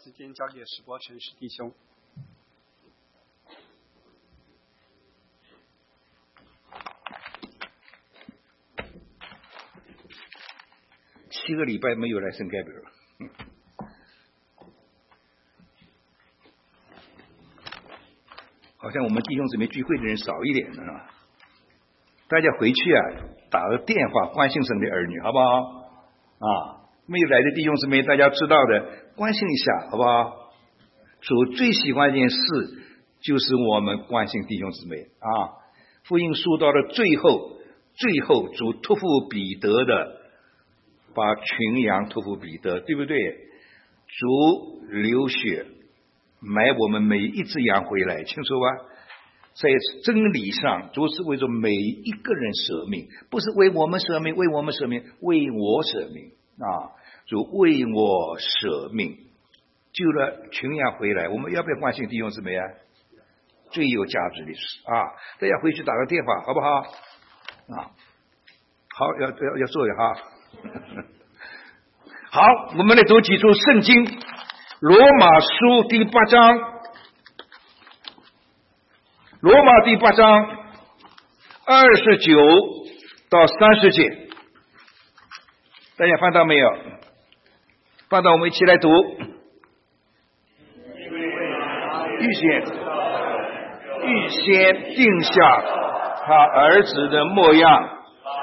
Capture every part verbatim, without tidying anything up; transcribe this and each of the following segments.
时间交给史伯成史弟兄。 七个礼拜没有来圣盖表，嗯，好像我们弟兄姊妹聚会的人少一点了。大家回去啊，打个电话关心神的儿女，好不好？啊，没有来的弟兄姊妹，大家知道的，关心一下，好不好？主最喜欢一件事，就是我们关心弟兄姊妹啊。福音书到了最后，最后主托付彼得的，把群羊托付彼得，对不对？主流血买我们每一只羊回来，清楚吧？在真理上，主是为着每一个人舍命，不是为我们舍命，为我们舍命，为我舍命啊！主为我舍命，救了群羊回来，我们要不要关心弟兄姊妹啊？最有价值的事啊！大家回去打个电话，好不好？啊，好，要要要做的哈。好，我们来读几处圣经，《罗马书》第八章。罗马第八章二十九到三十节，大家翻到没有？翻到，我们一起来读。预先预先定下他儿子的模样，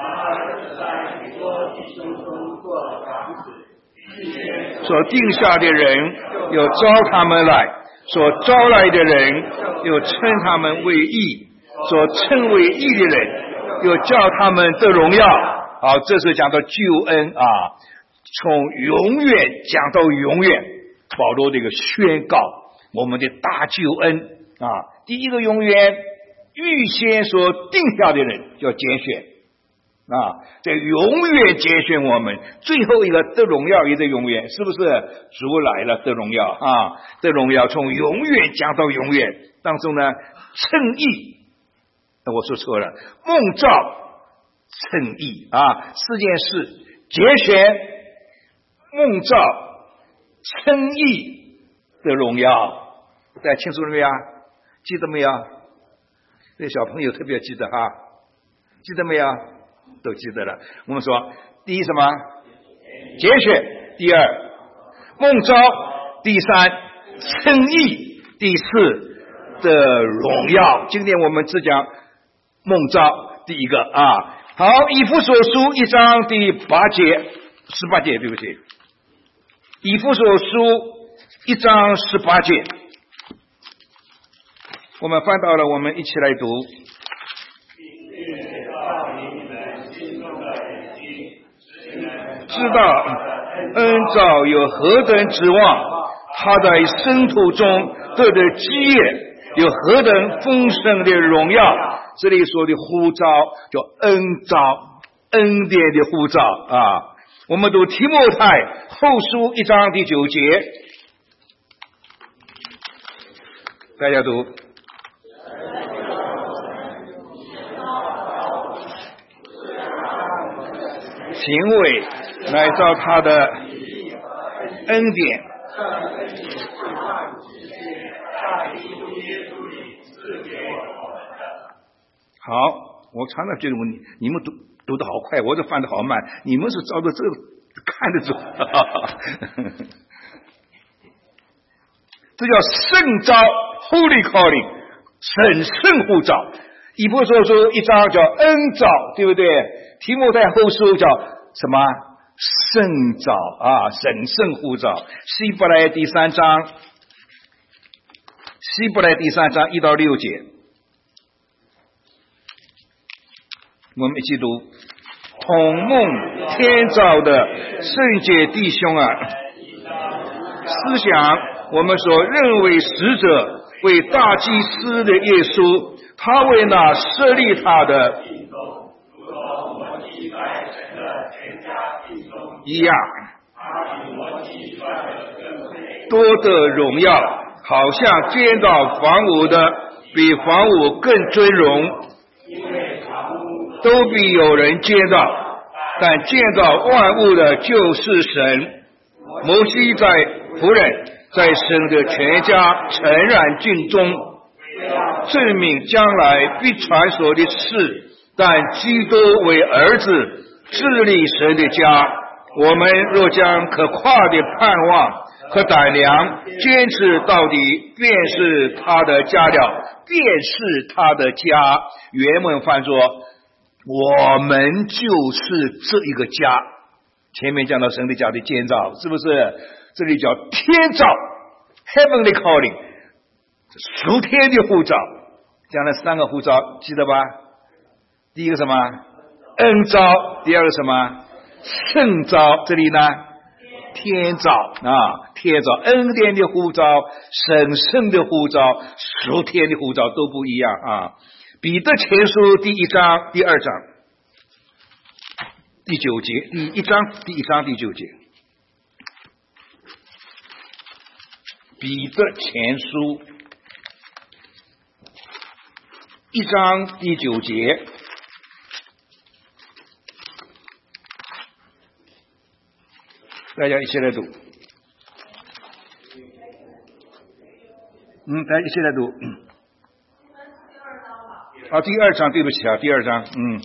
所定下的人又招他们来，所招来的人又称他们为义，所称为义的人又叫他们得荣耀。好，这是讲到救恩啊，从永远讲到永远，保罗这个宣告我们的大救恩啊。第一个永远，预先所定下的人叫拣选啊，这永远拣选我们。最后一个得荣耀也得永远，是不是？主来了得荣耀啊，得荣耀从永远讲到永远当中呢，称义，我说错了，蒙召称义啊，四件事：拣选、蒙召、称义的荣耀。大家清楚了没有？记得没有？这小朋友特别记得哈，记得没有？都记得了。我们说，第一什么？拣选；第二，蒙召；第三，称义；第四，的荣耀。今天我们只讲蒙召，第一个啊。好，以弗所书一章第八节，十八节，对不起。以弗所书一章十八节，我们翻到了，我们一起来读。知道恩召有何等指望，他在生途中得的基业有何等丰盛的荣耀。这里说的呼召叫恩召，恩典的呼召啊。我们读提摩太后书一章第九节，大家读。行为乃照他的恩典，好，我常常觉得你你们读读得好快，我这翻得好慢，你们是照着这个看得走。这叫圣召 Holy Calling， 神圣呼召。以弗所书一章叫恩召，对不对？提摩太后书叫什么？圣召啊，神圣呼召。希伯来第三章，希伯来第三章一到六节，我们一起读。同梦天召的圣洁弟兄啊，思想我们所认为使者为大祭司的耶稣，他为那设立他的一样，多得荣耀，好像建造房屋的比房屋更尊荣，都比有人建造，但建造万物的就是神。摩西在仆人在神的全家诚然尽忠，证明将来必传说的事。但基督为儿子治理神的家，我们若将可夸的盼望和胆量坚持到底，便是他的家了，便是他的家。原文翻作我们就是这一个家。前面讲到神的家的建造，是不是？这里叫天造 Heavenly Calling， 属天的呼召。讲了三个呼召，记得吧？第一个什么？恩召。第二个什么？圣召。这里呢？天召啊，天召，恩典的呼召，神圣的呼召，属天的呼召都不一样啊。彼得前书第一章、第二章、第九节，第一章、第一章第九节。彼得前书一章第九节。大家一起来读。嗯，大家一起来读。啊，第二章，对不起啊，第二章，嗯。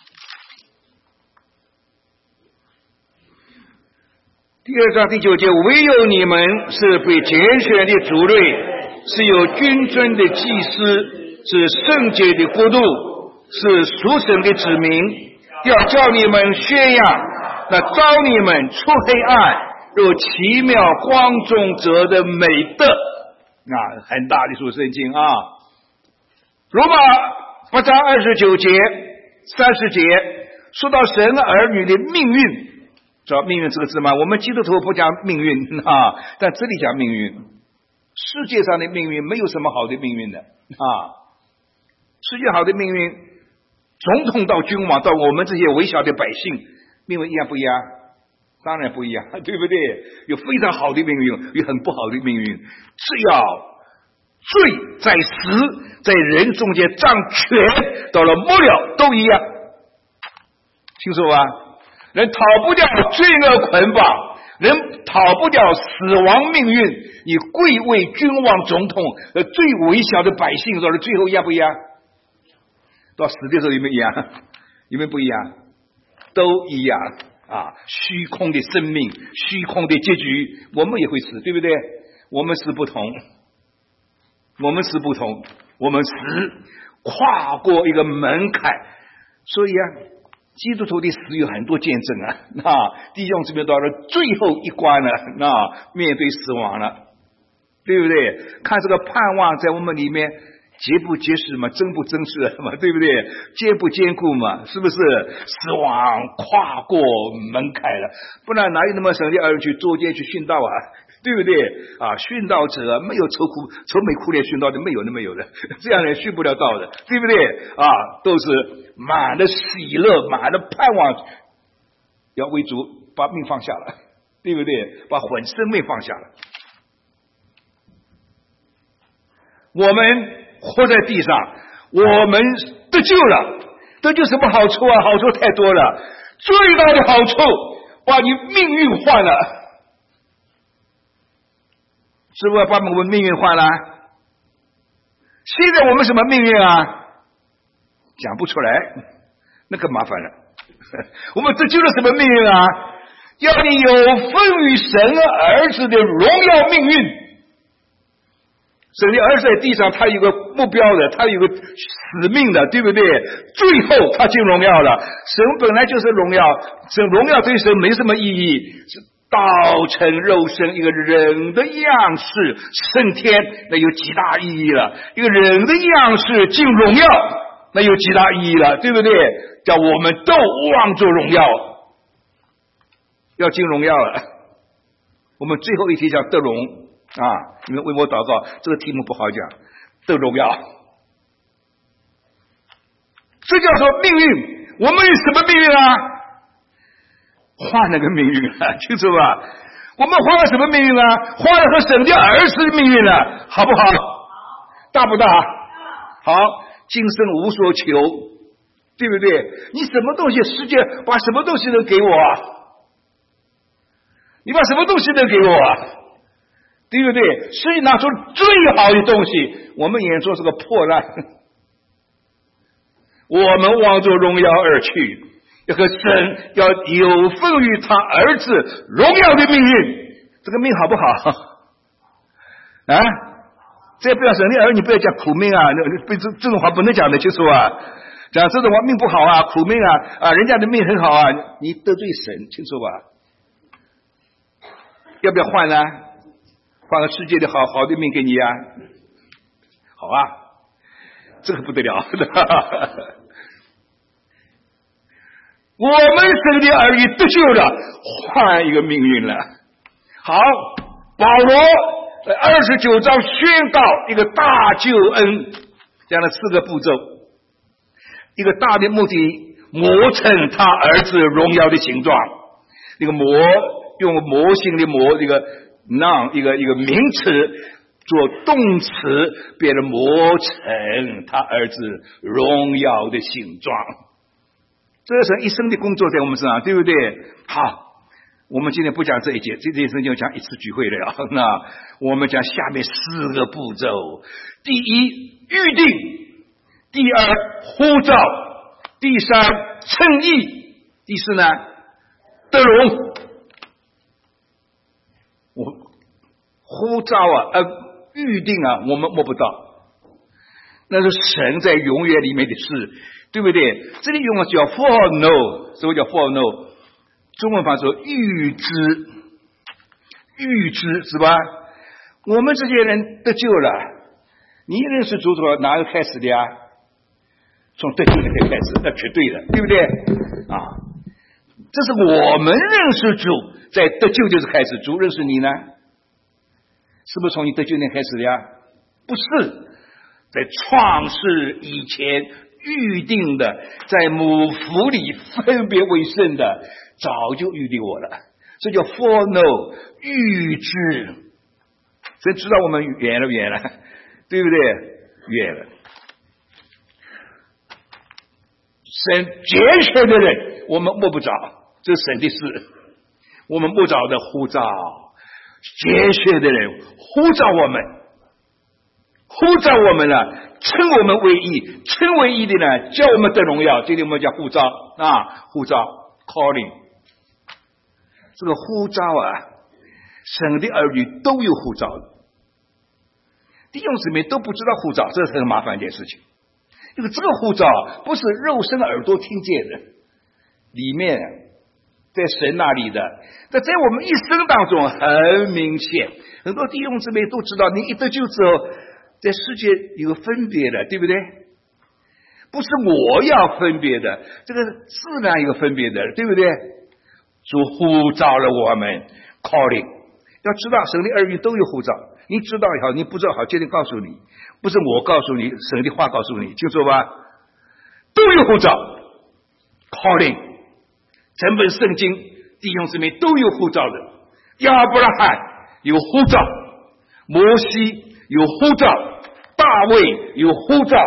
第二章第九节，唯有你们是被拣选的族类，是有君尊的祭司，是圣洁的国度，是属神的子民，要叫你们宣扬那召你们出黑暗入奇妙光中者的美德。啊，很大的一书圣经啊。罗马八章二十九节、三十节说到神儿女的命运，知道命运这个字吗？我们基督徒不讲命运啊，但这里讲命运。世界上的命运没有什么好的命运的啊，世界好的命运，总统到君王到我们这些微小的百姓，命运一样不一样？当然不一样，对不对？有非常好的命运，有很不好的命运。只要罪在死，在人中间掌权，到了末了都一样，清楚吧？人逃不掉罪恶捆绑，人逃不掉死亡命运。你贵为君王总统，呃，最微小的百姓，到了最后一样不一样？到死的时候有没有一样？有没有不一样？都一样啊！虚空的生命，虚空的结局，我们也会死，对不对？我们是不同，我们是不同，我们死跨过一个门槛，所以啊，基督徒的死有很多见证啊！那弟兄姊妹到了最后一关了，那面对死亡了，对不对？看这个盼望在我们里面结不结实嘛，真不真实嘛，对不对？坚不坚固嘛，是不是？死亡跨过门槛了，不然哪有那么神的儿女去捉奸去殉道啊？对不对啊？殉道者没有愁苦愁眉苦脸殉道的，没有的没有的，这样人殉不了道的，对不对啊？都是满了喜乐，满了盼望，要为主把命放下了，对不对？把魂生命放下了。我们活在地上，我们得救了，得救什么好处啊？好处太多了，最大的好处把你命运换了，是不是把我们命运换了？现在我们什么命运啊？讲不出来，那可麻烦了。我们得救了什么命运啊？要你有份于神儿子的荣耀命运。神的儿子在地上，他有个目标的，他有个使命的，对不对？最后他进荣耀了。神本来就是荣耀，神荣耀对神没什么意义，是道成肉身，一个人的样式升天，那有极大意义了。一个人的样式进荣耀，那有极大意义了，对不对？叫我们都望着荣耀，要进荣耀了。我们最后一题叫得荣啊！你们为我祷告，这个题目不好讲，得荣耀，这叫做命运。我们有什么命运啊？换了个命运了，清楚吧？我们换了什么命运啊？换了和神的儿子的命运了，好不好？大不大？好，今生无所求，对不对？你什么东西，世界把什么东西能给我啊？你把什么东西能给我啊？ 对不对？所以拿出最好的东西，我们眼中是个破烂，我们望着荣耀而去，这个神要有份于他儿子荣耀的命运，这个命好不好啊？这不要神的儿女不要讲苦命啊，这这种话不能讲的清楚啊，讲这种话命不好啊，苦命啊啊，人家的命很好啊，你得罪神，清楚吧？要不要换呢？换个世界的好好的命给你啊？好啊，这个不得了我们神的儿女得救了，换一个命运了。好，保罗在二十九章宣告一个大救恩，讲了四个步骤，一个大的目的，磨成他儿子荣耀的形状，那个磨用模型的磨，这个让一个一个名词做动词，变得磨成他儿子荣耀的形状。这是一生的工作在我们身上，对不对？好，我们今天不讲这一节，这这一生就讲一次聚会了。那我们讲下面四个步骤：第一，预定；第二，呼召；第三，称义；第四呢，得荣。我呼召啊，呃，预定啊，我们摸不到，那是神在永远里面的事，对不对？这里用的叫 foreknow， 什么叫 foreknow？ 中文版说预知，预知是吧？我们这些人得救了，你认识主从哪个开始的呀？从得救那天开始，那绝对的，对不对？啊，这是我们认识主，在得救就是开始。主认识你呢？是不是从你得救那天开始的呀？不是，在创世以前预定的，在母腹里分别为圣的，早就预定我了。这叫 foreknow， 预知。谁知道我们远了远了，对不对？远了。神拣选的人，我们摸不着，这是神的事。我们摸着的呼召，拣选的人呼召我们，呼召我们了，称我们为义，称为义的呢，叫我们得荣耀。今天我们讲呼召啊，呼召 calling， 这个呼召啊，神的儿女都有呼召的，弟兄姊妹都不知道呼召，这是很麻烦一件事情。因为这个呼召不是肉身的耳朵听见的，里面在神那里的，这在我们一生当中很明显。很多弟兄姊妹都知道，你一得救之后，在世界有分别的，对不对？不是我要分别的，这个自然有分别的，对不对？主呼召了我们 calling， 要知道神的儿女都有呼召，你知道也好，你不知道好，今天告诉你，不是我告诉你，神的话告诉你，清楚吧？都有呼召 calling， 整本圣经弟兄姊妹都有呼召的。亚伯拉罕有呼召，摩西有呼召，大卫有呼召。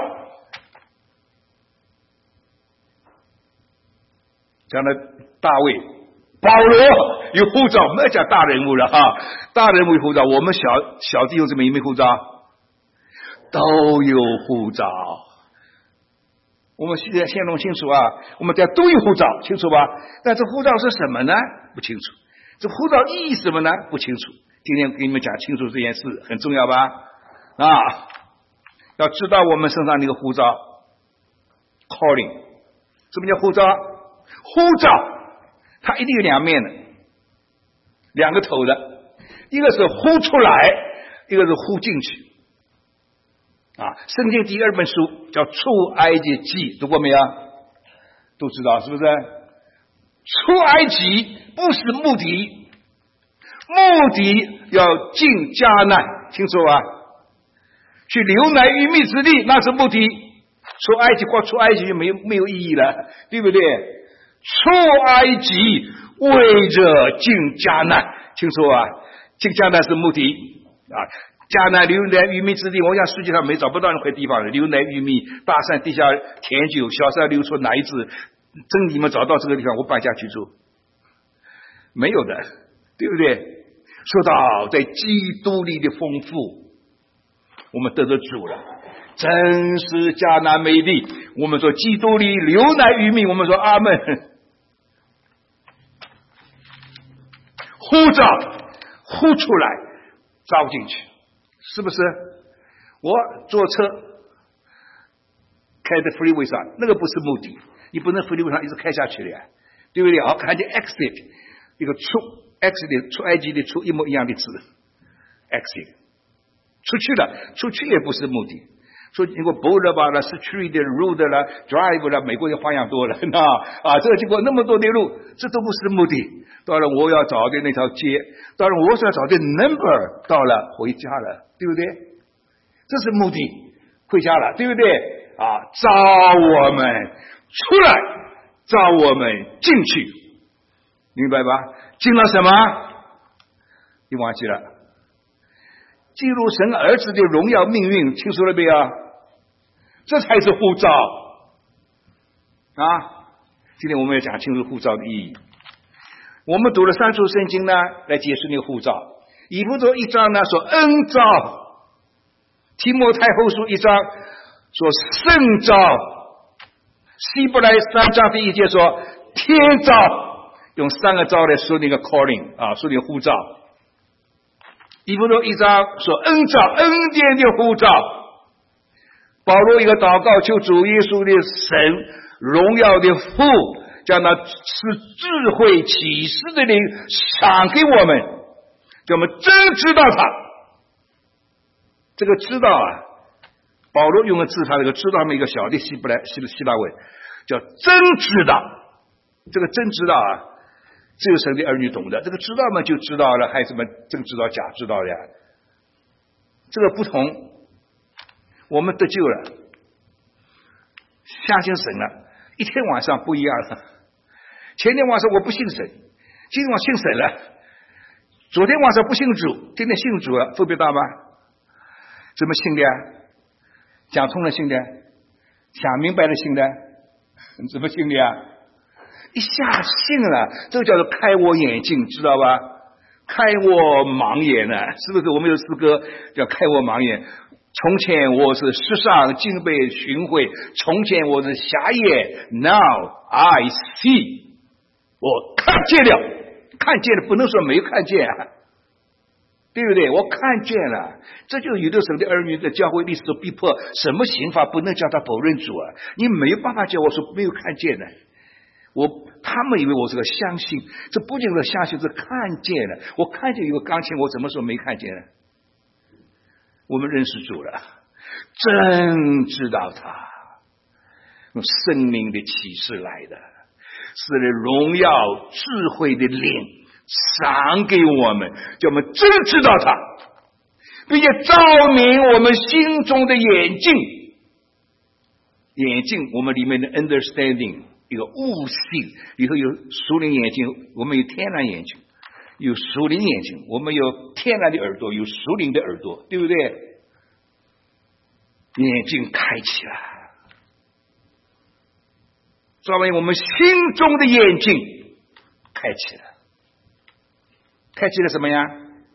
讲了大卫，保罗有呼召，没有讲大人物了哈，大人物有呼召，我们小小弟兄姊妹有没有呼召？都有护照，我们现在先弄清楚啊，我们家都有护照，清楚吧？但这护照是什么呢？不清楚。这护照意义什么呢？不清楚。今天给你们讲清楚这件事很重要吧？啊，要知道我们身上那个护照 calling， 什么叫护照？护照它一定有两面的，两个头的，一个是呼出来，一个是呼进去。啊，圣经第二本书叫出埃及记，读过没有？都知道是不是？出埃及不是目的，目的要进迦南，清楚吧？去流奶与蜜之地，那是目的。出埃及，光出埃及就没有没有意义了，对不对？出埃及为着进迦南，清楚吧？进迦南是目的啊。迦南流奶与蜜之地，我想世界上没找不到那块地方的流奶与蜜，大山地下甜酒，小山流出奶子。真你们找到这个地方，我搬下去住，没有的，对不对？ 说到在基督里的丰富，我们得着主了，真是迦南美地。我们说基督里流奶与蜜，我们说阿们。呼召呼出来，招进去，是不是？我坐车开在 freeway 上，那个不是目的，你不能 freeway 上一直开下去的呀，对不对？好，看见 exit 一个出 exit 出埃及的出一模一样的字 exit 出去了，出去也不是目的。说经过 boulevard 啦 street 的 road 啦 drive 啦，美国的花样多了，那啊，这个经过那么多的路，这都不是目的。到了我要找的那条街，到了我所要找的 number， 到了回家了，对不对？这是目的，回家了，对不对？啊，召我们出来，召我们进去，明白吧？进了什么？你忘记了？进入神儿子的荣耀命运，听说了没有？这才是护照啊！今天我们要讲清楚护照的意义。我们读了三处圣经呢，来解释那个护照。以弗所一章呢说恩召，提摩太后书一章说圣召，希伯来三章第一节说天召，用三个召来说那个 calling 啊，说那个护照。以弗所一章说恩召，恩典的护照。保罗一个祷告，求主耶稣的神荣耀的父，将那是智慧启示的灵赏给我们，叫我们真知道他。这个知道啊，保罗用的字，他这个知道一个小的希伯来希希腊文叫真知道。这个真知道啊，只有神的儿女懂的。这个知道嘛就知道了，还有什么真知道假知道的呀？这个不同。我们得救了，相信神了，一天晚上不一样了。前天晚上我不信神，今天晚上信神了。昨天晚上不信主，今天信主了，分别大吗？怎么信的呀？讲通了信的，想明白了信的，怎么信的呀？一下信了，这个叫做开我眼睛，知道吧？开我盲眼呢，是不是？我们有诗歌叫开我盲眼。从前我是世上经被寻回，从前我是瞎眼 ，Now I see， 我看见了，看见了不能说没看见啊，对不对？我看见了，这就是有的神的儿女的教会历史所逼迫，什么刑罚不能叫他否认主啊？你没有办法叫我说没有看见的，我他们以为我是个相信，这不仅是相信，是看见了，我看见有个钢琴，我怎么说没看见呢？我们认识主了，真知道他用生命的启示来的，是荣耀智慧的灵赏给我们，叫我们真知道他，并且照明我们心中的眼睛。眼睛我们里面的 understanding 一个悟性，里头有属灵眼睛，我们有天然眼睛，有属灵眼睛，我们有天然的耳朵，有属灵的耳朵，对不对？眼睛开启了，照明我们心中的眼睛开启了，开启了什么呀？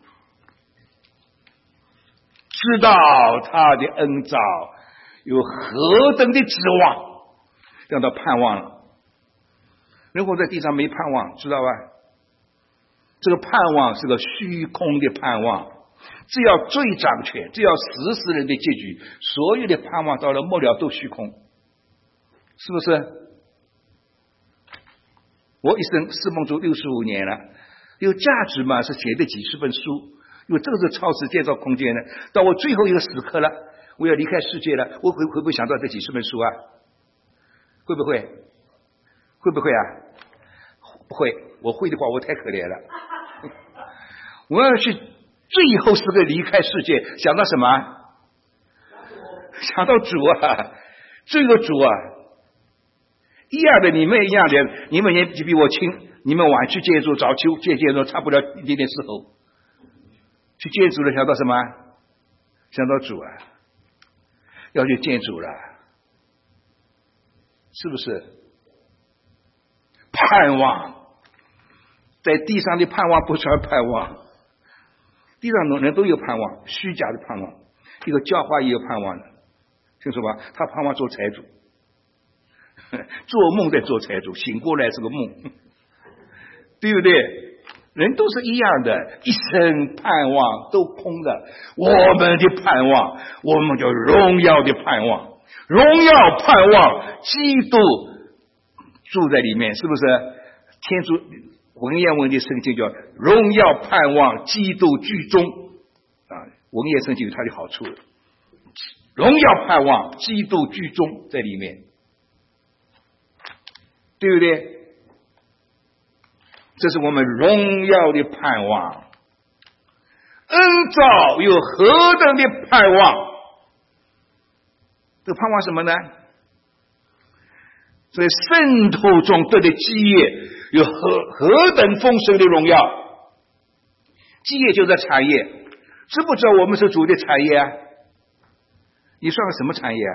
知道他的恩召有何等的指望，让他盼望了。人活在地上没盼望，知道吧？这个盼望是个虚空的盼望，只要罪掌权，只要死死人的结局，所有的盼望到了末了都虚空，是不是？我一生侍奉主六十五年了，有价值嘛？是写的几十本书，因为这个是超时建造空间的。到我最后一个时刻了，我要离开世界了，我会会不会想到这几十本书啊？会不会？会不会啊？不会，我会的话我太可怜了。我要去最后时刻离开世界，想到什么？想到主啊，这个主啊，一样的，你们一样的，你们年纪比我轻，你们晚去见主，早去见见主，差不了一点点时候。去见主了，想到什么？想到主啊，要去见主了，是不是？盼望，在地上的盼望不算盼望， 地上的人都有盼望，虚假的盼望。一个教化也有盼望的，清楚吧？他盼望做财主，做梦在做财主，醒过来是个梦，对不对？人都是一样的，一生盼望都空的。我们的盼望，我们叫荣耀的盼望，荣耀盼望，基督住在里面，是不是？天主文言文的圣经叫荣耀盼望，基督居中啊。文言圣经有它的好处，荣耀盼望，基督居中在里面，对不对？这是我们荣耀的盼望。恩召有何等的盼望？这盼望什么呢？在圣徒中得的基业有何何等丰盛的荣耀？基业就是产业，知不知道我们是主的产业啊？你算个什么产业啊？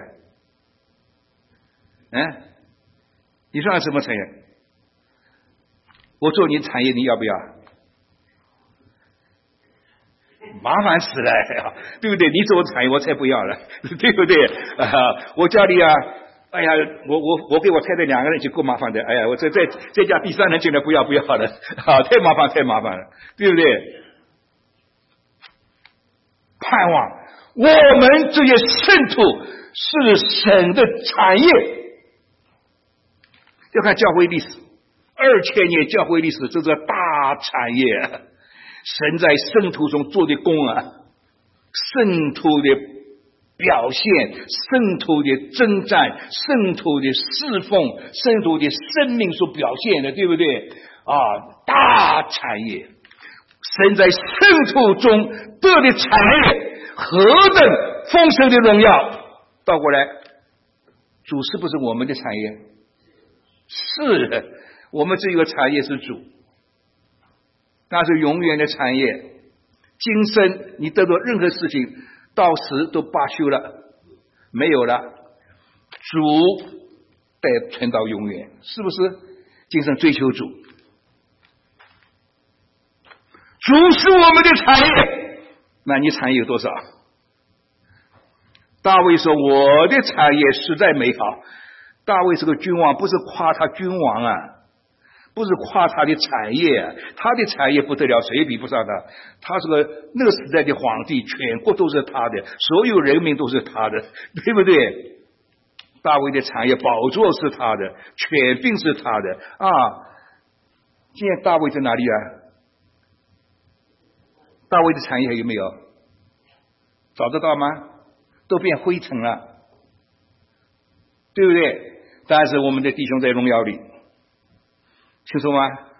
嗯，你算个什么产业？我做你的产业，你要不要？麻烦死了，对不对？你做我产业，我才不要了，对不对？啊，我家里啊，哎呀，我我我给我太太两个人就够麻烦的，哎呀，我再再再加第三人进来，不要不要了，啊，太麻烦太麻烦了，对不对？盼望我们这些圣徒是神的产业，要看教会历史。二千年教会历史，这是大产业。神在圣徒中做的工啊，圣徒的表现，圣徒的征战，圣徒的侍奉，圣徒的生命所表现的，对不对啊？大产业，神在圣徒中得的产业，何等丰盛的荣耀！倒过来，主是不是我们的产业？是的。我们这个产业是主，那是永远的产业。今生你得到任何事情，到时都罢休了，没有了。主得存到永远，是不是？今生追求主，主是我们的产业。那你产业有多少？大卫说：“我的产业实在美好。”大卫是个君王，不是夸他君王啊。不是夸他的产业，他的产业不得了，谁也比不上他。他是个那个时代的皇帝，全国都是他的，所有人民都是他的，对不对？大卫的产业，宝座是他的，权柄是他的啊！现在大卫在哪里啊？大卫的产业有没有？找得到吗？都变灰尘了，对不对？但是我们的弟兄在荣耀里。清楚吗？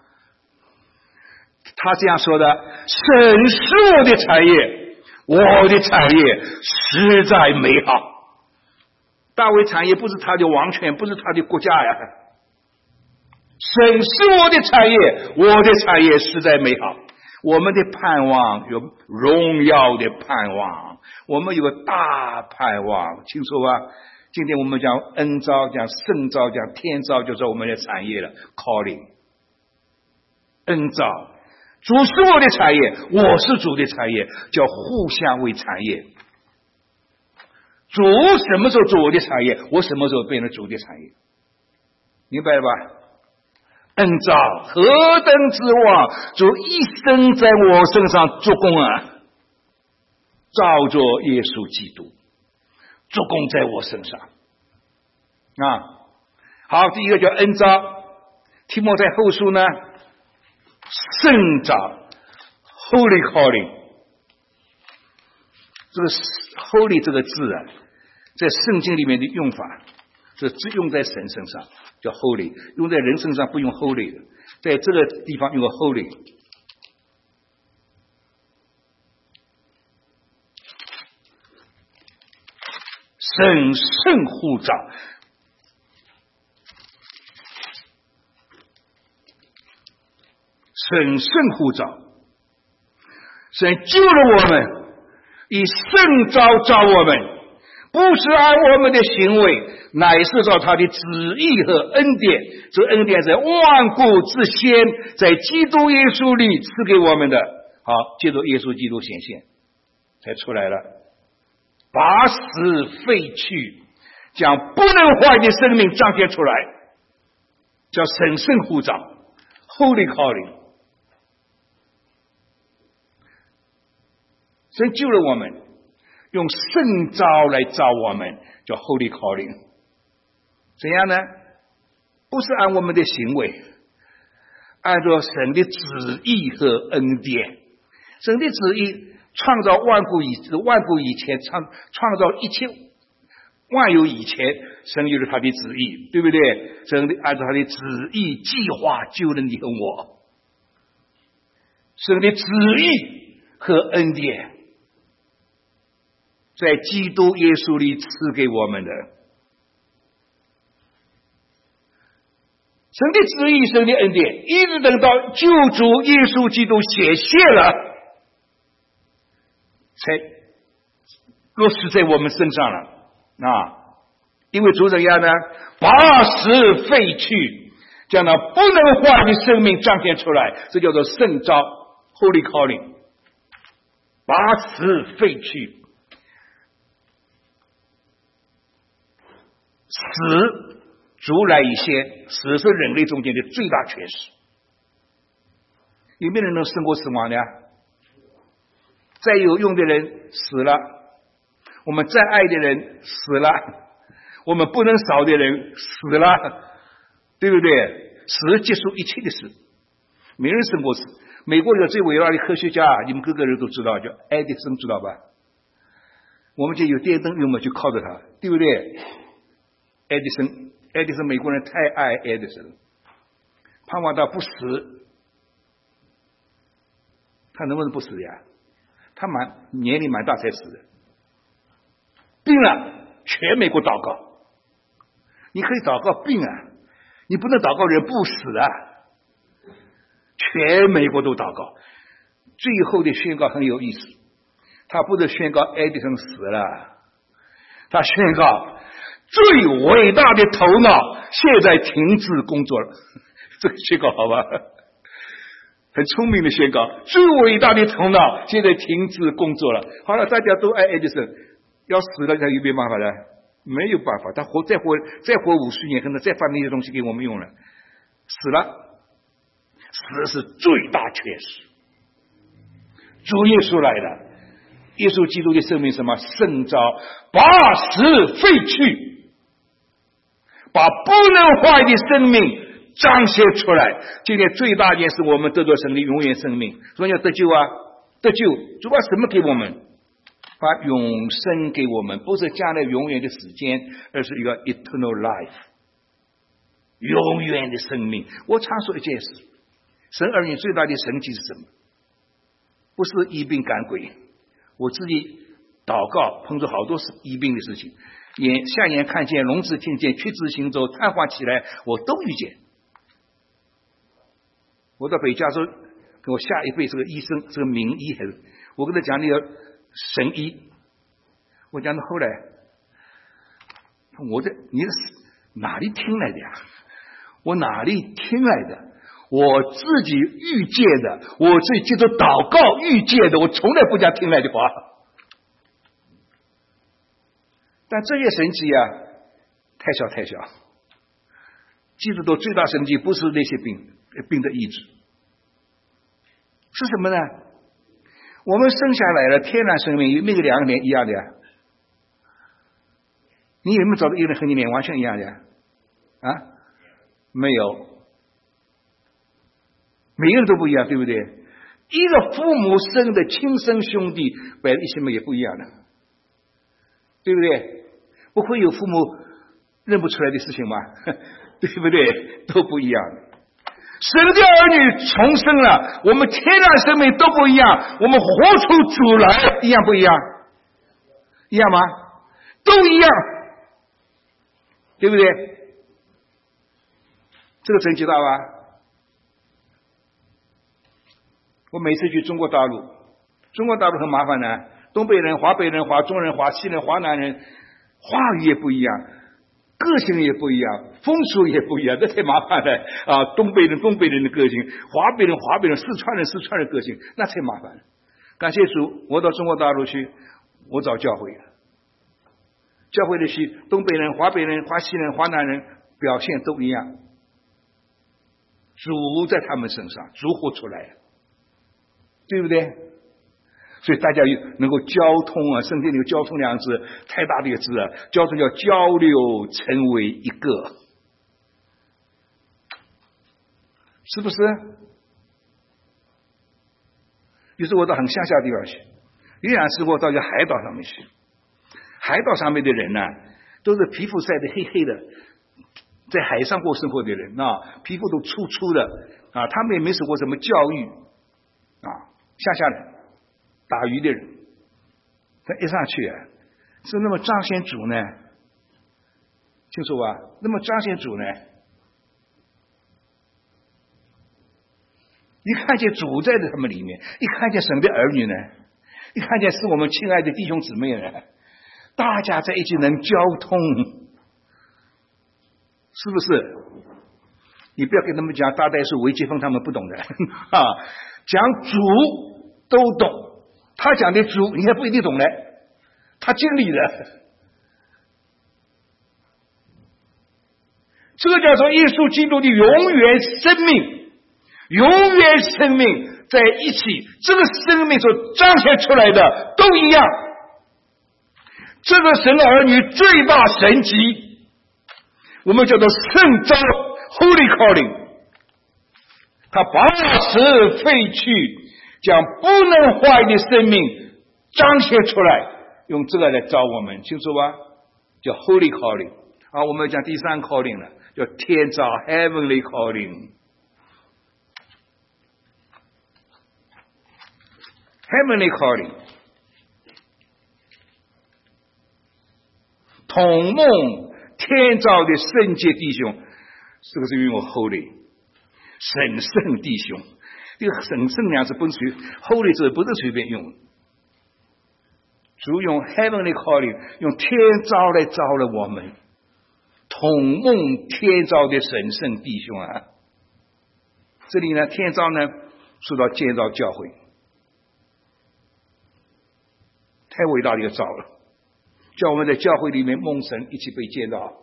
他这样说的：神是我的产业，我的产业实在美好。大卫产业不是他的王权，不是他的国家呀。神是我的产业，我的产业实在美好。我们的盼望有荣耀的盼望，我们有个大盼望，清楚吧？今天我们讲恩召，讲圣召，讲天召，就是我们的产业了 ，calling。恩召，主是我的产业，我是主的产业，叫互相为产业。主什么时候做我的产业，我什么时候变成主的产业，明白了吧？恩召何等之望，主一生在我身上做工啊，照着耶稣基督做工在我身上啊。好，第一个叫恩召。提摩太后书呢？圣召 Holy Calling， 这个 Holy 这个字啊，在圣经里面的用法是只用在神身上叫 Holy， 用在人身上不用 Holy 的，在这个地方用个 Holy。 神圣呼召，神圣呼召，神救了我们，以圣召召我们，不是按我们的行为，乃是照他的旨意和恩典。这恩典在万古之先，在基督耶稣里赐给我们的。 好，借着耶稣基督显现，才出来了，把死废去，将不能坏的生命彰显出来，叫神圣呼召 Holy Calling。 神救了我们，用圣召来召我们，叫 Holy Calling。 怎样呢？不是按我们的行为，按照神的旨意和恩典。神的旨意创造万古以万古以前，创创造一切万有以前，神有了他的旨意，对不对？神按照他的旨意计划救了你和我。神的旨意和恩典在基督耶稣里赐给我们的。神的旨意，神的恩典，一直等到救主耶稣基督显现了，才落实在我们身上了啊！因为主怎样呢？把死废去，将那不能坏的生命彰显出来，这叫做圣召 Holy Calling。 把死废去，死逐来以先，死是人类中间的最大缺失。有没有人能胜过死亡的？再有用的人死了，我们再爱的人死了，我们不能少的人死了，对不对？死结束一切的事，没人胜过死。美国有最伟大的科学家，你们各个人都知道，叫爱迪生，知道吧？我们就有电灯用嘛，就靠着他，对不对？爱迪生，爱迪生，美国人太爱爱迪生，盼望他不死。他能不能不死呀？他蛮年龄蛮大才死的，病了，全美国祷告。你可以祷告病啊，你不能祷告人不死啊。全美国都祷告。最后的宣告很有意思，他不是宣告爱迪生死了，他宣告最伟大的头脑现在停止工作了。这个宣告好吧？很聪明的宣告，最伟大的头脑现在停止工作了。好了，大家都爱爱迪生，要死了他有没有办法呢？没有办法，他活再活再活五十年，可能再发明一些东西给我们用了。死了，死是最大缺失。主耶稣来了，耶稣基督的生命什么？圣召，把死废去，把不能坏的生命彰显出来。今天最大一件事，我们得到神的永远生命。所以要得救啊，得救，主把什么给我们？把永生给我们，不是将来永远的时间，而是一个 eternal life， 永远的生命。我常说一件事，神儿女最大的神迹是什么？不是医病赶鬼。我自己祷告碰着好多是医病的事情，眼下眼看见，聋子听见，屈指行走，瘫痪起来，我都遇见。我到北加州跟我下一辈这个医生，这个名医还是我跟他讲那个神医，我讲到后来，我这你是哪里听来的呀？我哪里听来的？我自己遇见的，我自己接着祷告遇见的，我从来不讲听来的话。但这些神迹啊，太小太小。记住到最大神迹不是那些病病的医治，是什么呢？我们生下来了天然生命，有没有两个脸一样的呀？你有没有找到一个人和你脸完全一样的呀？啊，没有，每个人都不一样，对不对？一个父母生的亲生兄弟摆在一起嘛也不一样的，对不对？不会有父母认不出来的事情吗？对不对？都不一样的。神的儿女重生了，我们天然生命都不一样，我们活出主来一样不一样？一样吗？都一样，对不对？这个神奇大吧？我每次去中国大陆，中国大陆很麻烦的，东北人、华北人、华中人、华西人、华南人，话语也不一样， 个性也不一样，风俗也不一样，这太麻烦了啊！东北人东北人的个性，华北人华北人，四川人四川人个性，那太麻烦了。感谢主，我到中国大陆去，我找教会了。教会的是东北人、华北人、华西人、华南人，表现都一样。主在他们身上，主活出来了，对不对？所以大家能够交通啊，圣经里有交通两个字，太大的一个字啊，交通叫交流，成为一个，是不是？于是我到很乡下地方去，有两次我到一个海岛上面去，海岛上面的人呢、啊，都是皮肤晒得黑黑的，在海上过生活的人啊，皮肤都粗粗的啊，他们也没受过什么教育啊，乡下人。打鱼的人，他一上去啊，是那么彰显主呢？清楚吧？那么彰显主呢？一看见主在他们里面，一看见神的儿女呢，一看见是我们亲爱的弟兄姊妹呢，大家在一起能交通，是不是？你不要跟他们讲大代数、微积分，他们不懂的啊，讲主都懂。他讲的主，你还不一定懂嘞，他经历了。这个叫做耶稣基督的永远生命，永远生命在一起，这个生命所彰显出来的都一样。这个神的儿女最大神迹，我们叫做圣召 Holy Calling， 他把死废去。将不能坏的生命彰显出来，用这个来招我们，清楚吧？叫 Holy Calling 啊，我们讲第三 Calling 了，叫天召 Heavenly Calling。 Heavenly Calling， 同梦天召的圣洁弟兄，这个是用 Holy 神圣弟兄。这个神圣两字不是Holy字不是随便用，主用 Heavenly Calling， 用天召来招了我们，同梦天召的神圣弟兄啊！这里呢，天召呢说到建造教会，太伟大的一个召了，叫我们在教会里面梦神一起被建造，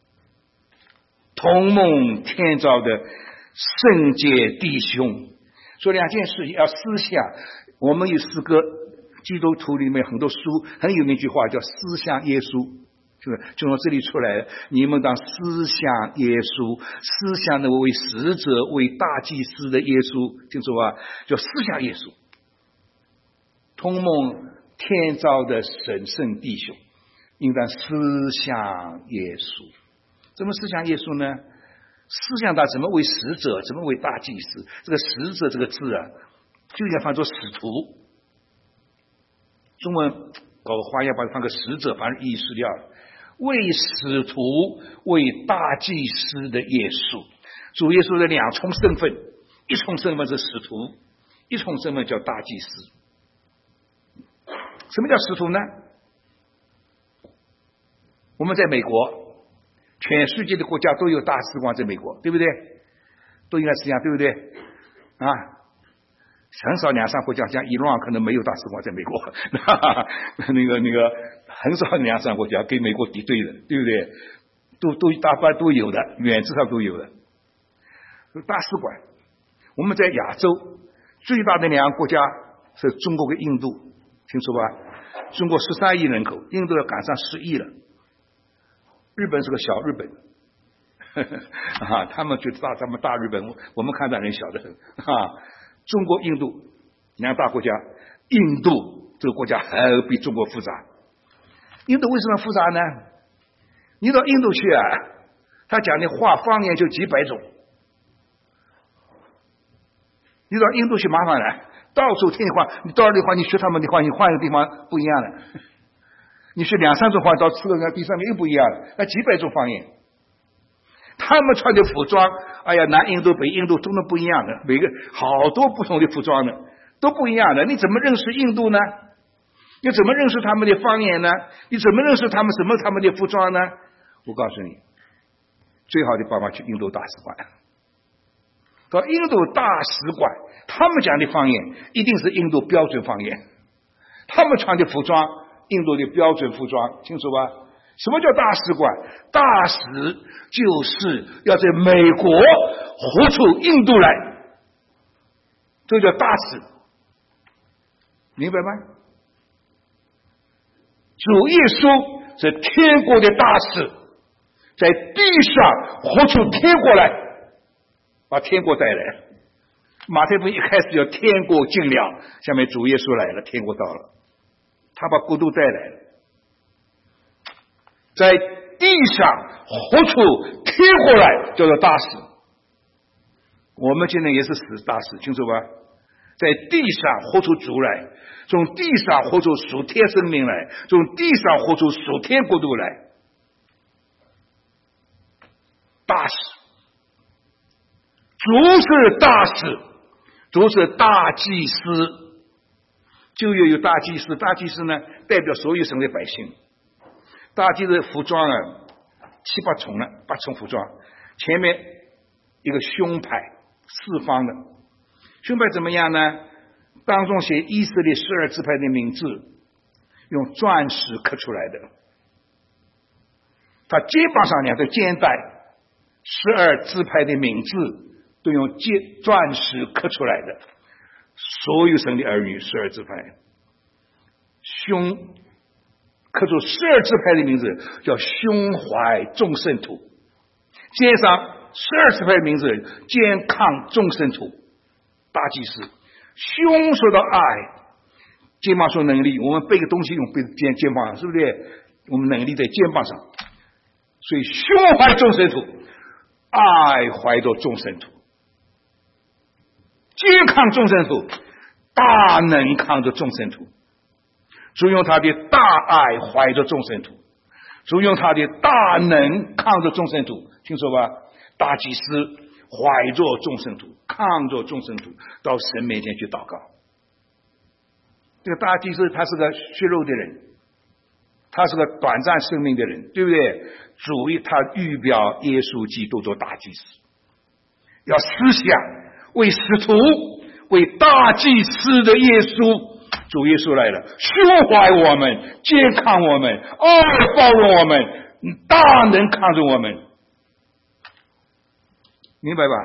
同梦天召的圣洁弟兄。说两件事要思想，我们有诗歌，基督徒里面很多书很有名一句话叫思想耶稣，就是就从这里出来，你们当思想耶稣，思想那位使者为大祭司的耶稣，清楚吧？叫思想耶稣，同梦天召的神圣弟兄，应当思想耶稣。怎么思想耶稣呢？思想他怎么为使者，怎么为大祭司？这个使者这个字啊，就应该翻作使徒。中文搞花样把它翻个使者，反正意思掉了。为使徒、为大祭司的耶稣，主耶稣的两重身份，一重身份是使徒，一重身份叫大祭司。什么叫使徒呢？我们在美国。全世界的国家都有大使馆在美国，对不对？都应该是这样，对不对？啊，很少两三国家，像伊朗可能没有大使馆在美国，那个那个很少两三国家跟美国敌对的，对不对？都都大半都有的，原则上都有的。大使馆，我们在亚洲最大的两个国家是中国跟印度，清楚吧？中国十三亿人口，印度要赶上十亿了。日本是个小日本，呵呵啊，他们觉得大，咱们大日本，我们看到人小得很啊。中国、印度两大国家，印度这个国家还比中国复杂。印度为什么复杂呢？你到印度去啊，他讲的话方言就几百种。你到印度去麻烦了，到处听话，你到的话，你学他们的话，你换一个地方不一样了。你学两三种方言，到四个第三个又不一样了，那几百种方言。他们穿的服装，哎呀，南印度、北印度都能不一样的，每个好多不同的服装呢，都不一样的。你怎么认识印度呢？你怎么认识他们的方言呢？你怎么认识他们什么他们的服装呢？我告诉你， 最好的办法去印度大使馆。到印度大使馆，他们讲的方言一定是印度标准方言，他们穿的服装印度的标准服装，清楚吧？什么叫大使馆？大使就是要在美国活出印度来，这叫大使，明白吗？主耶稣是天国的大使，在地上活出天国来，把天国带来。马太福音一开始叫天国近了，下面主耶稣来了，天国到了，他把国度带来了，在地上活出天国来，叫做大使。我们今天也是使大使，清楚吧？在地上活出主来，从地上活出属天生命来，从地上活出属天国度来，大使。主是大使，主是大祭司。旧约有大祭司，大祭司呢代表所有神的百姓。大祭司服装啊，七八重了，八重服装，前面一个胸牌，四方的胸牌怎么样呢？当中写以色列十二支派的名字，用钻石刻出来的。他肩膀上两个肩带，十二支派的名字都用尖钻石刻出来的。所有神的儿女，十二支派，胸刻出十二支派的名字，叫胸怀众圣徒。肩上十二支派的名字，肩抗众圣徒。大祭司，胸说到爱，肩膀说能力。我们背个东西用背肩肩膀上，是不是？我们能力在肩膀上，所以胸怀众圣徒，爱怀着众圣徒。肩抗众圣徒，大能抗着众圣徒。主用他的大爱怀着众圣徒，主用他的大能抗着众圣徒，听说吧？大祭司怀着众圣徒，抗着众圣徒，到神面前去祷告。这个大祭司他是个血肉的人，他是个短暂生命的人，对不对？主意他预表耶稣基督做大祭司，要思想为使徒、为大祭司的耶稣，主耶稣来了，胸怀我们，健康我们，爱包容我们，大能抗着我们，明白吧？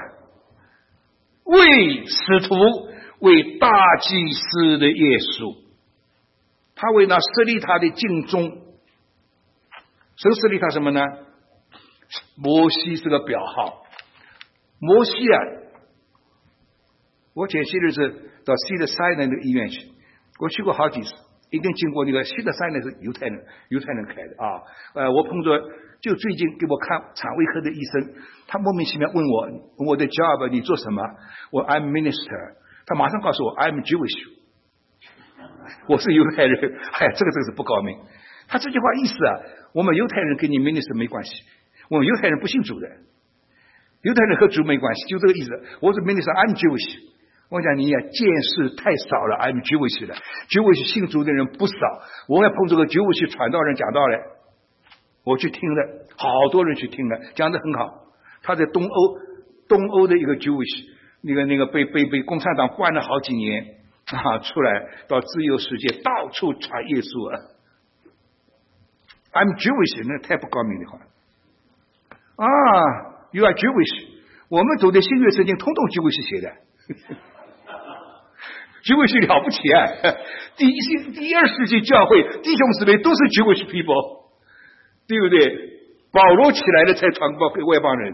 为使徒、为大祭司的耶稣，他为那设立他的敬宗。神设立他什么呢？摩西是个表号。摩西啊，我前些日子到西德塞内的医院去，我去过好几次，一定经过那个西德塞内是犹太人，犹太人开的啊。呃，我碰着就最近给我看肠胃科的医生，他莫名其妙问我我的 job 你做什么？我 I'm minister， 他马上告诉我 I'm Jewish， 我是犹太人。哎呀，这个真是不高明。他这句话意思啊，我们犹太人跟你 minister 没关系，我们犹太人不信主的，犹太人和主没关系，就这个意思。我是 minister I'm Jewish。我讲你呀，见识太少了 ，I'm Jewish 的 ，Jewish 信主的人不少。我要碰这个 Jewish 传道人讲道嘞，我去听了，好多人去听了，讲得很好。他在东欧，东欧的一个 Jewish， 那个那个被被被共产党关了好几年啊，出来到自由世界到处传耶稣啊。I'm Jewish， 那太不高明的话啊 ！You are Jewish， 我们读的新约圣经通通 Jewish 写的。Jewish 了不起啊！第一第二世纪教会弟兄姊妹都是 Jewish people， 对不对？保罗起来了才传播给外邦人。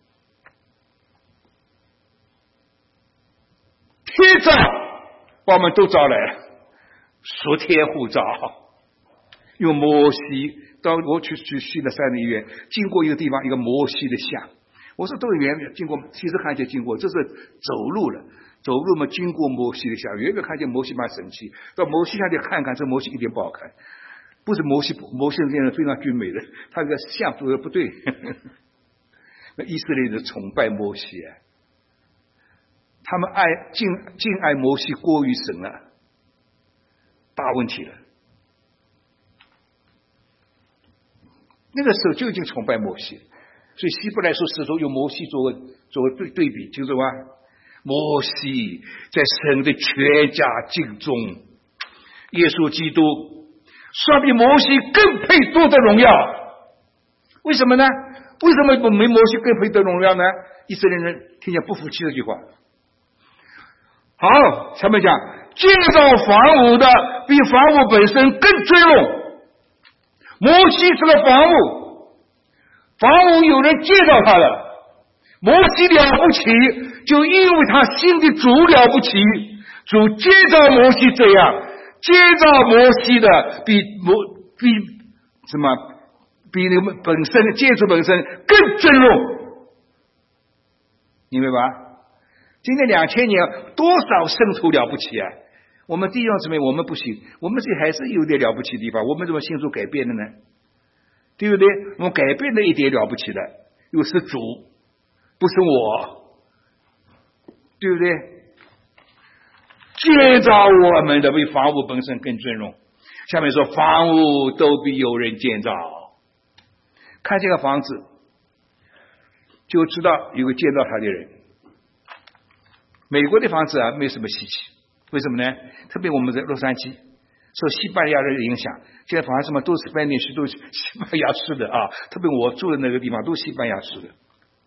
天照把我们都招来了，属天护照。用摩西到我去去西的山的医院，经过一个地方，一个摩西的像。我说都远远经过，其实看见经过，这是走路了。走路嘛，经过摩西的像，远远看见摩西蛮神气，到摩西下去看看，这摩西一点不好看，不是摩西，摩西这人非常俊美的，他这个像做的不对。那以色列人崇拜摩西啊，他们爱敬敬爱摩西过于神了，大问题了。那个时候就已经崇拜摩西， 所以希伯来书诗中用摩西作为作为对对比，就是说摩西在神的全家敬重，耶稣基督说比摩西更配多的荣耀。为什么呢？为什么没摩西更配得荣耀呢？以色列人听见不服气这句话。好，下面讲建造房屋的比房屋本身更尊荣。摩西是个房屋，房屋有人建造它了，摩西了不起，就因为他心的主了不起，主建造摩西这样，建造摩西的比摩比什么比你们本身建筑本身更尊荣，明白吧？今天两千年多少圣徒了不起啊！我们弟兄姊妹，我们不行，我们这还是有点了不起的地方。我们怎么信主改变的呢？对不对？我们改变了一点了不起的，又是主，不是我，对不对？建造我们的比房屋本身更尊荣。下面说房屋都比有人建造，看这个房子就知道有个建造它的人。美国的房子啊，没什么稀奇，为什么呢？特别我们在洛杉矶，受西班牙人的影响，现在房子嘛都是 Spanish， 都是西班牙式的啊。特别我住的那个地方都是西班牙式的。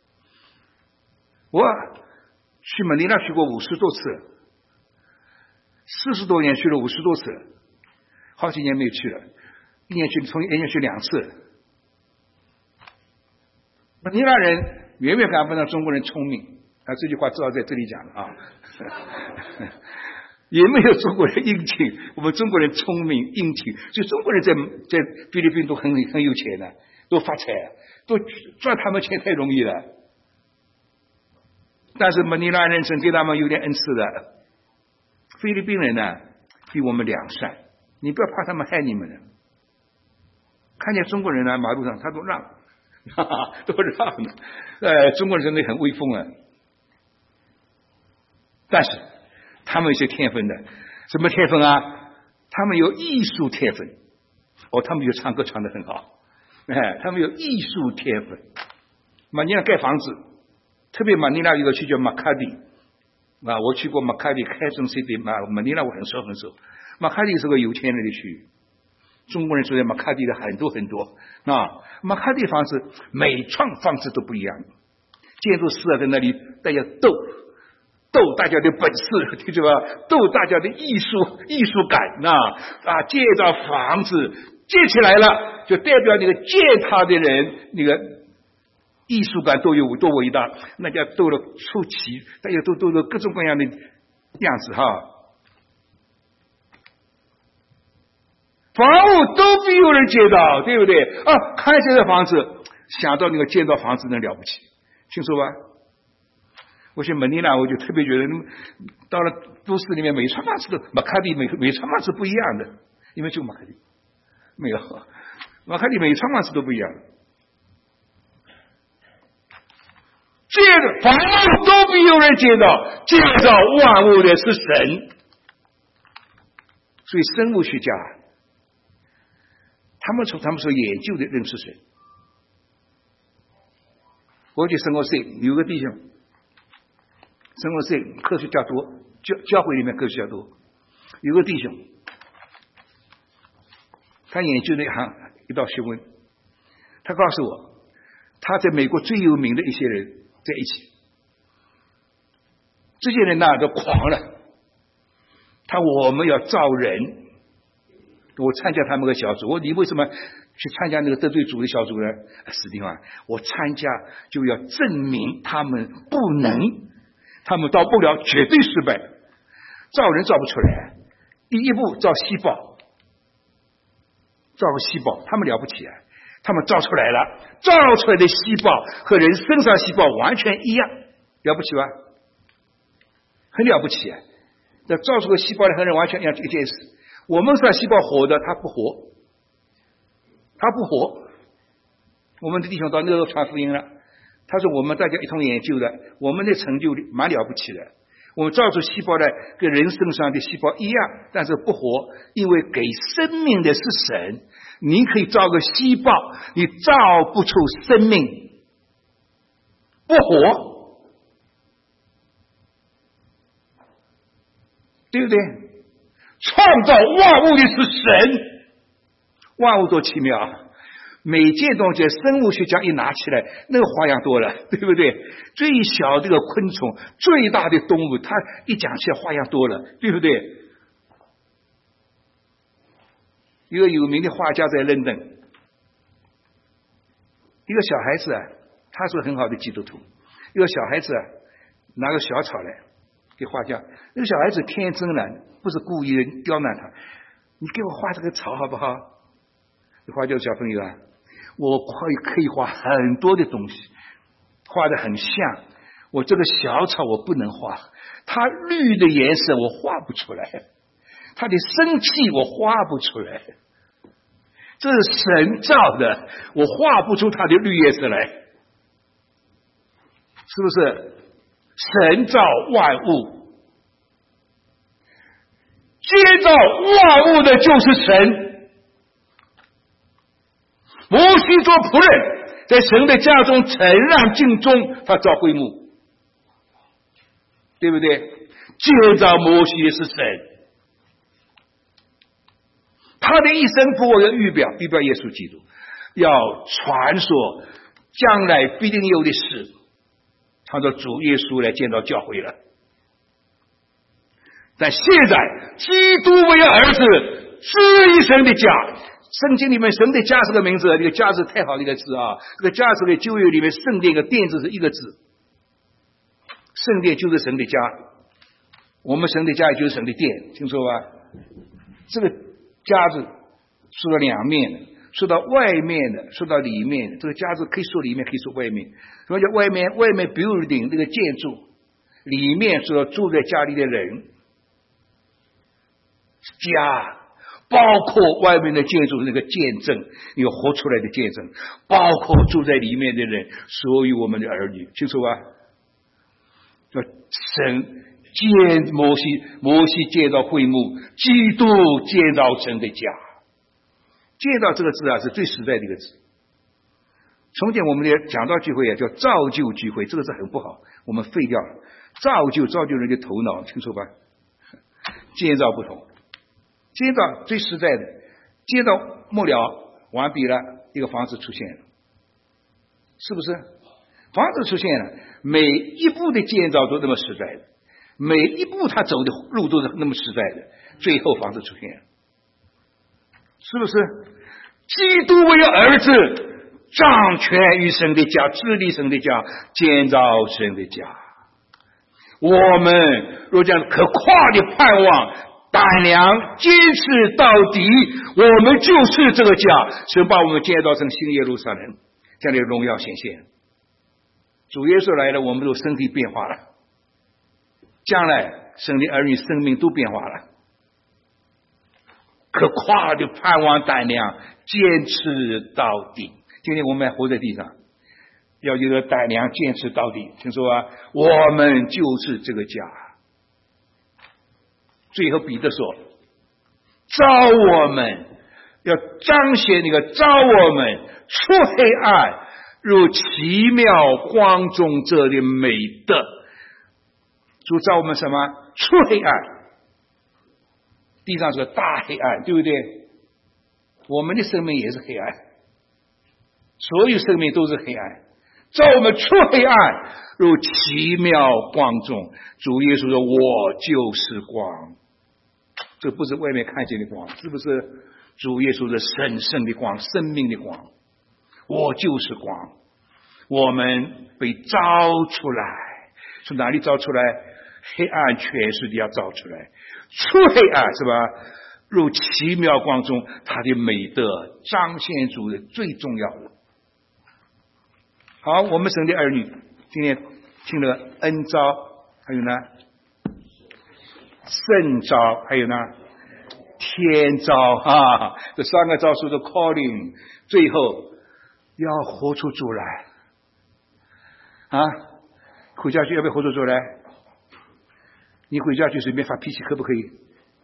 我去马尼拉去过五十多次，四十多年去了五十多次，好几年没有去了，一年去从一年去两次。马尼拉人远远赶不上中国人聪明。啊，这句话只好在这里讲了啊，也没有中国人殷勤，我们中国人聪明殷勤，所以中国人在在菲律宾都很很有钱的，都发财，都赚他们钱太容易了。但是马尼拉人曾给他们有点恩赐的，菲律宾人呢比我们良善，你不要怕他们害你们的。看见中国人呢，马路上他都让，哈哈，都让的，呃，中国人真的很威风啊。但是他们有些天分的，什么天分啊？他们有艺术天分，哦，他们就唱歌唱得很好，哎，他们有艺术天分。马尼拉盖房子，特别马尼拉有个区叫马卡迪啊，我去过马卡迪开城 city， 马马尼拉我很熟很熟。马卡迪是个有钱人的区域，中国人住在马卡迪的很多很多啊。马卡迪房子每幢房子都不一样，建筑师啊在那里大家斗。斗大家的本事，听见吧？斗大家的艺术艺术感啊！啊，建造房子建起来了，就代表那个建它的人那个艺术感都有多伟大，大家斗了出奇，大家都斗了各种各样的样子哈。房屋都比有人建造，对不对？啊，看这个房子，想到那个建造房子那了不起，清楚吧？我去马尼拉，我就特别觉得，到了都市里面，每幢房子都马卡迪每每幢房子不一样的，因为就马卡迪没有马卡迪每幢房子都不一样。建房屋都比有人建造，建造万物的是神，所以生物学家他们从他们所研究的认识神。我去生活社有个弟兄。生活社科学家多，教教会里面科学家多。有个弟兄，他研究了一行一道学问，他告诉我，他在美国最有名的一些人在一起，这些人呢都狂了。他我们要造人，我参加他们的小组。我你为什么去参加那个得罪主的小组呢？史蒂芬，我参加就要证明他们不能。他们造不了，绝对失败。造人造不出来，第一步造细胞，造个细胞，他们了不起啊！他们造出来了，造出来的细胞和人身上细胞完全一样，了不起吧？很了不起啊！那造出个细胞的和人完全一样一件事。我们说细胞活的，他不活，他不活。我们的弟兄到那个时候传福音了。他说我们大家一同研究的，我们的成就蛮了不起的。我们造出细胞来跟人身上的细胞一样，但是不活，因为给生命的是神。你可以造个细胞，你造不出生命。 复活，对不对？创造万物的是神，万物多奇妙啊！每件东西，生物学家一拿起来，那个花样多了，对不对？最小的一个昆虫，最大的动物，它一讲起来花样多了，对不对？一个有名的画家在伦敦，一个小孩子啊，他是很好的基督徒，一个小孩子啊，拿个小草来给画家，那个小孩子天真了，不是故意的刁难他，你给我画这个草好不好？画家小朋友啊，我可以可以画很多的东西，画得很像，我这个小草我不能画，它绿的颜色我画不出来，它的生气我画不出来，这是神造的，我画不出它的绿颜色来，是不是？神造万物，建造万物的就是神。摩西做仆人，在神的家中承让敬忠，他造会幕，对不对？建造摩西的是神，他的一生不过要预表预表耶稣基督，要传说将来必定有的事，他说主耶稣来建造教会了。但现在基督为儿子至一生的家，圣经里面神的家是个名字，这个家是太好的一个字啊！这个家是个旧约里面圣殿个殿字是一个字，圣殿就是神的家，我们神的家也就是神的殿，清楚吧？这个家字说到两面的，说到外面的，说到里面的，这个家字可以说里面，可以说外面。什么叫外面？外面 building 这个建筑，里面说住在家里的人，家。包括外面的建筑那个见证，有活出来的见证，包括住在里面的人，所有我们的儿女，清楚吧？神建摩西，摩西建造会幕，基督建造神的家。建造这个字啊，是最实在的一个字。从前我们的讲道聚会啊，叫造就聚会，这个字很不好，我们废掉了。造就造就人的头脑，清楚吧？建造不同。建造最实在的，建造末了完毕了，一个房子出现了，是不是？房子出现了，每一步的建造都那么实在的，每一步他走的路都是那么实在的，最后房子出现了，是不是？基督为儿子掌权于神的家，治理神的家，建造神的家。我们若讲可夸的盼望，胆量坚持到底，我们就是这个家，神把我们建造成新耶路撒冷，这样的荣耀显现。主耶稣来了，我们都身体变化了，将来神的儿女生命都变化了。可夸的盼望胆量坚持到底。今天我们还活在地上，要有个胆量坚持到底，听说啊，我们就是这个家。最后彼得说，召我们要彰显那个召我们出黑暗入奇妙光中这的美德。主召我们什么？出黑暗，地上是个大黑暗，对不对？我们的生命也是黑暗，所有生命都是黑暗，召我们出黑暗入奇妙光中。主耶稣说，我就是光。这不是外面看见的光，是不是？主耶稣是神圣的光，生命的光。我就是光。我们被照出来，从哪里照出来？黑暗全是要照出来，出黑暗是吧？入奇妙光中，他的美德彰显主的最重要的。好，我们神的儿女今天听了恩召，还有呢圣召，还有呢天召啊，这三个召数的 calling， 最后要活出主来啊！回家去要不要活出主来？你回家去随便发脾气可不可以？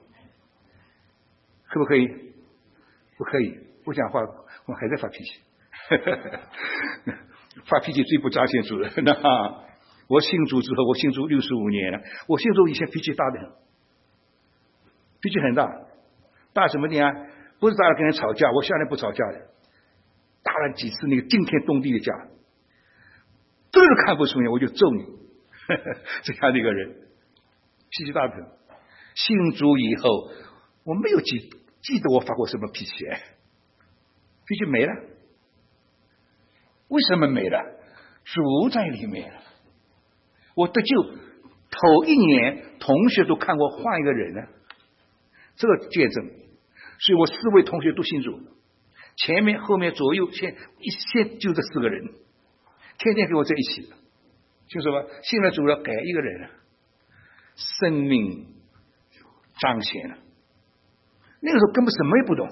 可不可以？不可以，不讲话我还在发脾气。 发脾气最不彰显主了。那我信主之后，我信主六十五年了，我信主以前脾气大的很，脾气很大，大什么点啊？不是大了跟人吵架，我向来不吵架的，打了几次那个惊天动地的架，都是看不顺眼我就揍你，呵呵这样的一个人，脾气大的很。信主以后，我没有记记得我发过什么脾气，脾气没了。为什么没了？主在里面了。我得救头一年，同学都看我换一个人呢，这个见证。所以我四位同学都信主，前面后面左右先一先就这四个人，天天跟我在一起，听说吧？信了主了，改一个人了，生命彰显了。那个时候根本什么也不懂，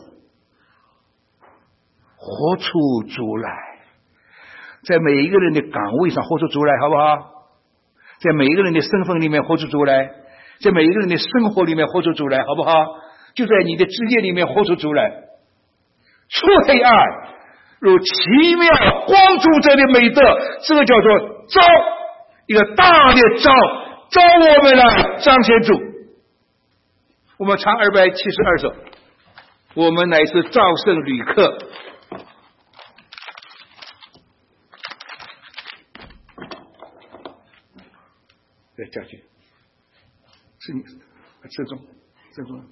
活出主来，在每一个人的岗位上活出主来，好不好？在每一个人的身份里面活出主来，在每一个人的生活里面活出主来，好不好？就在你的职业里面活出主来，出黑暗如奇妙光柱者的美德，这个叫做召，一个大的召，召我们来彰显主。我们唱二百七十二首，我们乃是召圣旅客。对，将军，是你，郑重，郑重。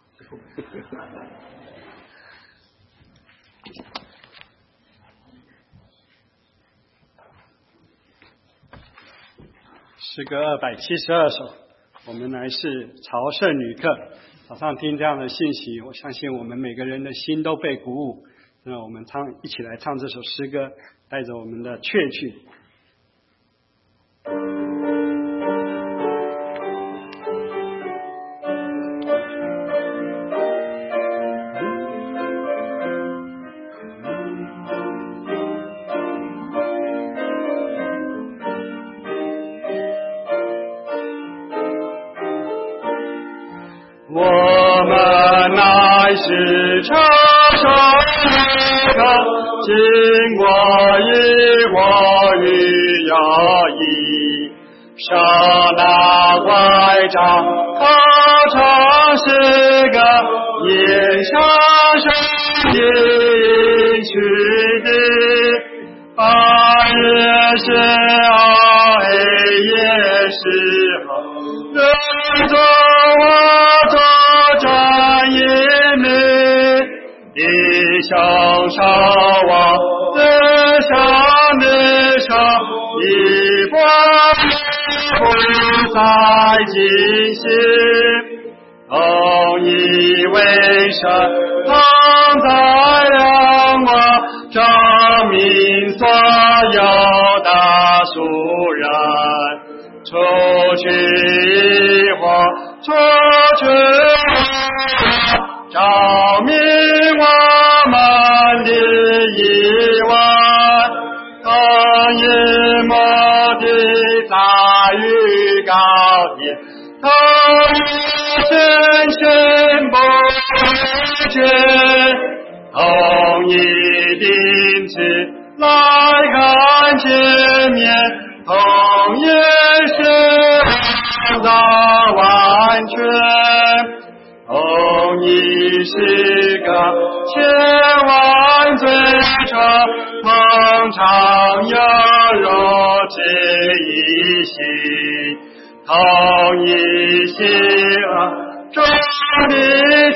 诗歌二百七十二首，我们乃是朝圣旅客。早上听这样的信息，我相信我们每个人的心都被鼓舞。那我们唱，一起来唱这首诗歌，带着我们的确据。 是朝圣旅客，经过一火与摇曳，手拿拐杖，口唱诗歌，眼上是应许的，白日是黑，黑夜是好，人做我作战也向上望，地上的上，一波不再进行，同一为神，同在阳光，证明所有的属人，出去一火，出去照明我们的一晚，同一目的在于高天，同一真心不绝，同一定旨来看见面，同一是的完全。同一是个千万罪者，通常有如此一心，同一心中的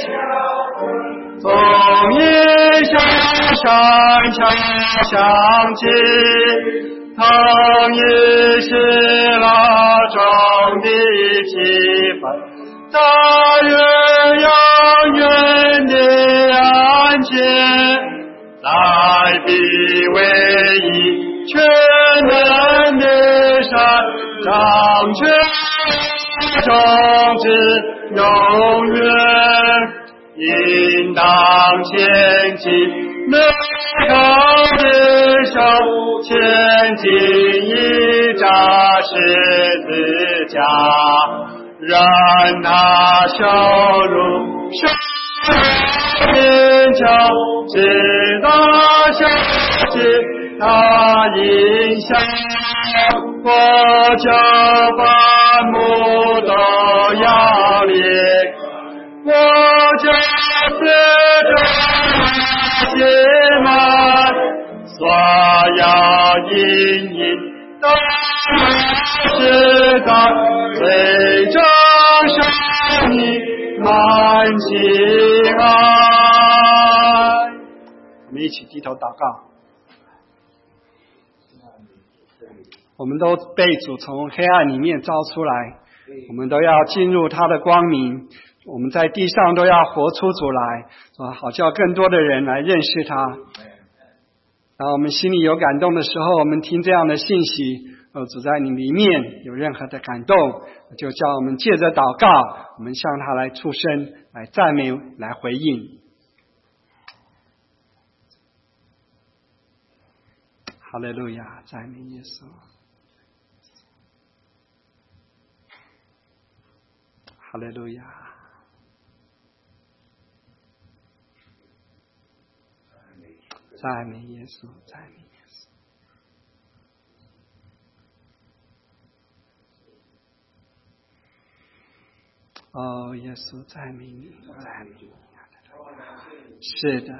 从一向山墙响起，同一是那中的气氛。大约永远的安全，在彼唯一全能的山，掌权种子永远，应当前进，美好的手前进一扎十字架。让他笑容生面交，直到消息他影响国家万物的压力，国家四周心们所要隐隐都是在最终生命满心爱。 我们一起低头祷告。我们都被主从黑暗里面招出来，我们都要进入他的光明，我们在地上都要活出主来，好叫更多的人来认识他。当我们心里有感动的时候，我们听这样的信息，呃，主在你里面有任何的感动，就叫我们借着祷告，我们向他来出声，来赞美，来回应。哈利路亚，赞美耶稣。哈利路亚，赞美耶稣，赞美耶稣。哦，耶稣，赞美你，赞美你。是的，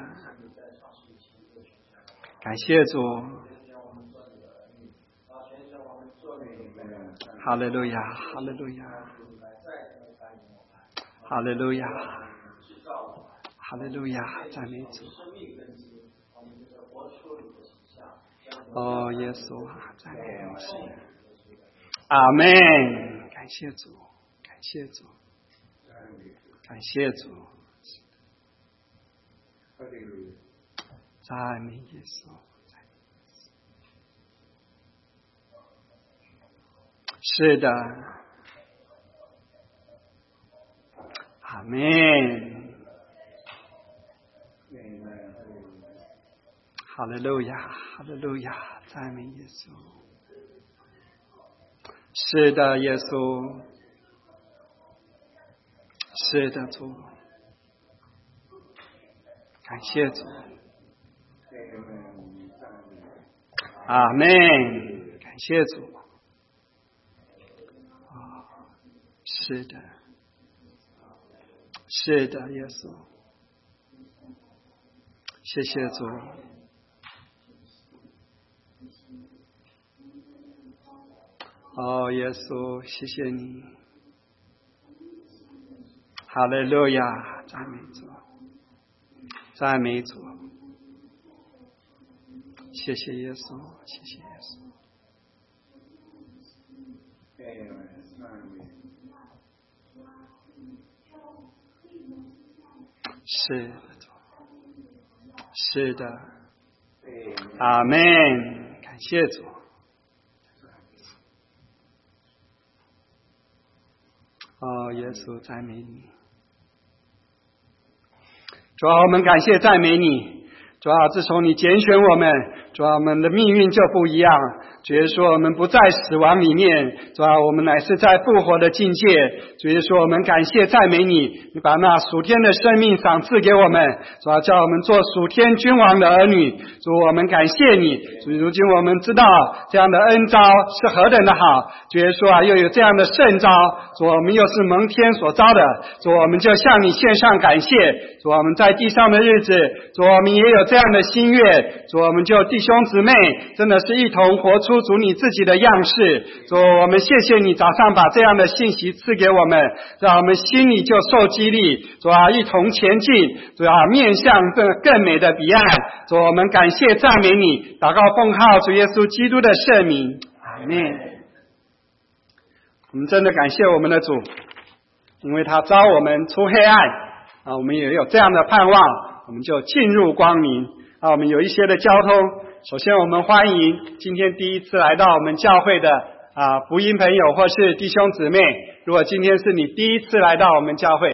感谢主。哈利路亚，哈利路亚。哈利路亚，哈利路亚，赞美主。哦，耶稣啊，赞美主。阿们，感谢主，感谢主，感谢主。赞美耶稣，是的。阿们，哈利路亚，哈利路亚，赞美耶稣。是的，耶稣，是的，主，感谢主。阿们，感谢主。哦，是的。是的，耶稣，谢谢主。哦，耶稣，谢谢你。哈利路亚，赞美主，赞美主。谢谢耶稣，谢谢耶稣。是的，是的，阿们，感谢主。哦，耶稣，赞美你。主啊，我们感谢赞美你。主啊，自从你拣选我们，主啊，我们的命运就不一样。主耶稣，我们不在死亡里面，主啊，我们乃是在复活的境界。主耶稣，我们感谢赞美你，你把那属天的生命赏赐给我们，主啊，叫我们做属天君王的儿女。主，我们感谢你。主，如今我们知道这样的恩召是何等的好。主耶稣啊，又有这样的圣召，主，我们又是蒙天所召的。主，我们就向你献上感谢。主，我们在地上的日子，主，我们也有这样的心愿。主，我们就弟兄姊妹，真的是一同活出主你自己的样式。主，我们谢谢你早上把这样的信息赐给我们，让我们心里就受激励。主啊，一同前进，主啊，面向这更美的彼岸。主，我们感谢赞美你，祷告奉号主耶稣基督的圣名，阿们。我们真的感谢我们的主，因为他召我们出黑暗啊，我们也有这样的盼望，我们就进入光明啊。我们有一些的交通，首先我们欢迎今天第一次来到我们教会的啊福音朋友或是弟兄姊妹，如果今天是你第一次来到我们教会，